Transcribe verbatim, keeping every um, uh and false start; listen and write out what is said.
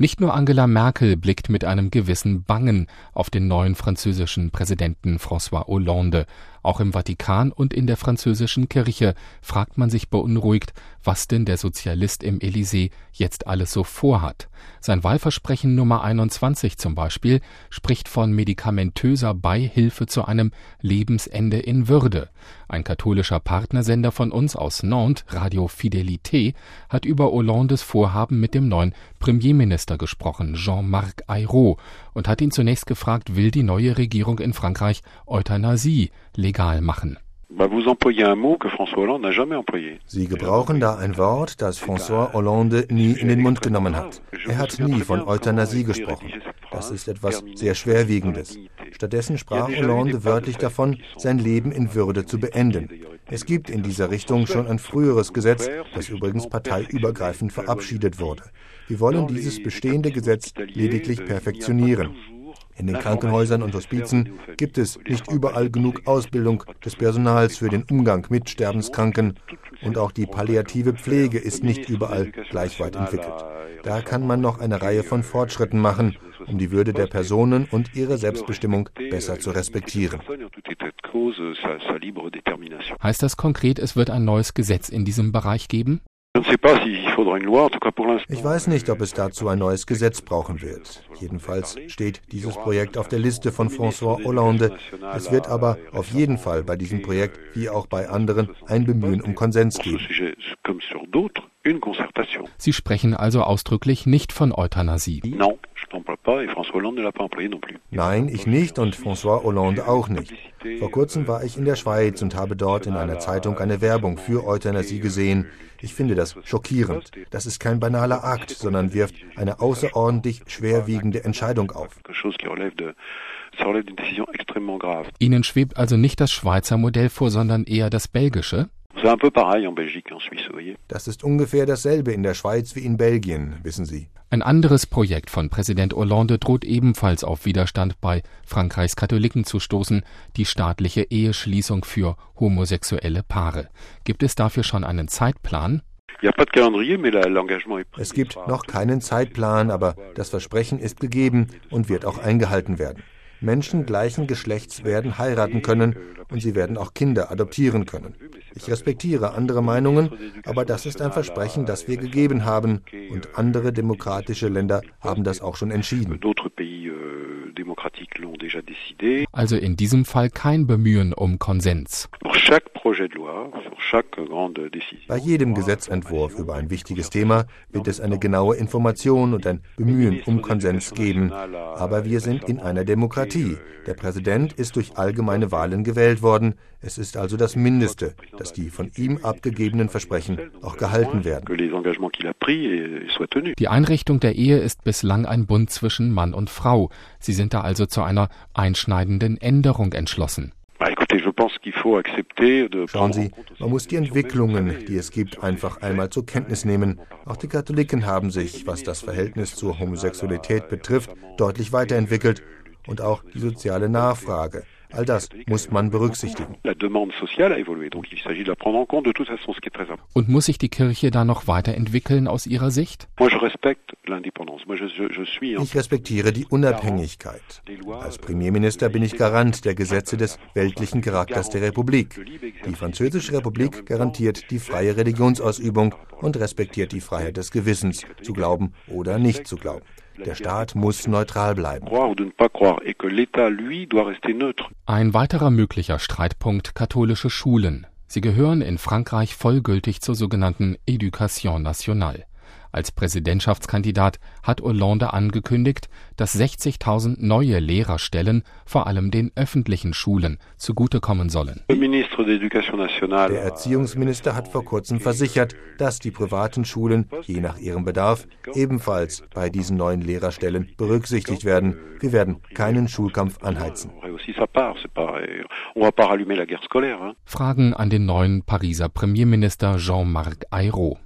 Nicht nur Angela Merkel blickt mit einem gewissen Bangen auf den neuen französischen Präsidenten François Hollande. Auch im Vatikan und in der französischen Kirche fragt man sich beunruhigt, was denn der Sozialist im Élysée jetzt alles so vorhat. Sein Wahlversprechen Nummer einundzwanzig zum Beispiel spricht von medikamentöser Beihilfe zu einem Lebensende in Würde. Ein katholischer Partnersender von uns aus Nantes, Radio Fidélité, hat über Hollandes Vorhaben mit dem neuen Premierminister gesprochen, Jean-Marc Ayrault, und hat ihn zunächst gefragt, will die neue Regierung in Frankreich Euthanasie legal machen? Sie gebrauchen da ein Wort, das François Hollande nie in den Mund genommen hat. Er hat nie von Euthanasie gesprochen. Das ist etwas sehr Schwerwiegendes. Stattdessen sprach Hollande wörtlich davon, sein Leben in Würde zu beenden. Es gibt in dieser Richtung schon ein früheres Gesetz, das übrigens parteiübergreifend verabschiedet wurde. Wir wollen dieses bestehende Gesetz lediglich perfektionieren. In den Krankenhäusern und Hospizen gibt es nicht überall genug Ausbildung des Personals für den Umgang mit Sterbenskranken und auch die palliative Pflege ist nicht überall gleich weit entwickelt. Da kann man noch eine Reihe von Fortschritten machen, um die Würde der Personen und ihre Selbstbestimmung besser zu respektieren. Heißt das konkret, es wird ein neues Gesetz in diesem Bereich geben? Ich weiß nicht, ob es dazu ein neues Gesetz brauchen wird. Jedenfalls steht dieses Projekt auf der Liste von François Hollande. Es wird aber auf jeden Fall bei diesem Projekt, wie auch bei anderen, ein Bemühen um Konsens geben. Sie sprechen also ausdrücklich nicht von Euthanasie. Nein, ich nicht und François Hollande auch nicht. Vor kurzem war ich in der Schweiz und habe dort in einer Zeitung eine Werbung für Euthanasie gesehen. Ich finde das schockierend. Das ist kein banaler Akt, sondern wirft eine außerordentlich schwerwiegende Entscheidung auf. Ihnen schwebt also nicht das Schweizer Modell vor, sondern eher das belgische? Das ist ungefähr dasselbe in der Schweiz wie in Belgien, wissen Sie. Ein anderes Projekt von Präsident Hollande droht ebenfalls auf Widerstand bei Frankreichs Katholiken zu stoßen, die staatliche Eheschließung für homosexuelle Paare. Gibt es dafür schon einen Zeitplan? Es gibt noch keinen Zeitplan, aber das Versprechen ist gegeben und wird auch eingehalten werden. Menschen gleichen Geschlechts werden heiraten können und sie werden auch Kinder adoptieren können. Ich respektiere andere Meinungen, aber das ist ein Versprechen, das wir gegeben haben und andere demokratische Länder haben das auch schon entschieden. Also in diesem Fall kein Bemühen um Konsens. Bei jedem Gesetzentwurf über ein wichtiges Thema wird es eine genaue Information und ein Bemühen um Konsens geben. Aber wir sind in einer Demokratie. Der Präsident ist durch allgemeine Wahlen gewählt worden. Es ist also das Mindeste, dass die von ihm abgegebenen Versprechen auch gehalten werden. Die Einrichtung der Ehe ist bislang ein Bund zwischen Mann und Frau. Sie sind da also zu einer einschneidenden Änderung entschlossen. Schauen Sie, man muss die Entwicklungen, die es gibt, einfach einmal zur Kenntnis nehmen. Auch die Katholiken haben sich, was das Verhältnis zur Homosexualität betrifft, deutlich weiterentwickelt. Und auch die soziale Nachfrage. All das muss man berücksichtigen. Und muss sich die Kirche da noch weiterentwickeln aus Ihrer Sicht? Ich respektiere die Unabhängigkeit. Als Premierminister bin ich Garant der Gesetze des weltlichen Charakters der Republik. Die Französische Republik garantiert die freie Religionsausübung und respektiert die Freiheit des Gewissens, zu glauben oder nicht zu glauben. Der Staat muss neutral bleiben. Ein weiterer möglicher Streitpunkt: katholische Schulen. Sie gehören in Frankreich vollgültig zur sogenannten Éducation nationale. Als Präsidentschaftskandidat hat Hollande angekündigt, dass sechzigtausend neue Lehrerstellen vor allem den öffentlichen Schulen zugutekommen sollen. Der Erziehungsminister hat vor kurzem versichert, dass die privaten Schulen, je nach ihrem Bedarf, ebenfalls bei diesen neuen Lehrerstellen berücksichtigt werden. Wir werden keinen Schulkampf anheizen. Fragen an den neuen Pariser Premierminister Jean-Marc Ayrault.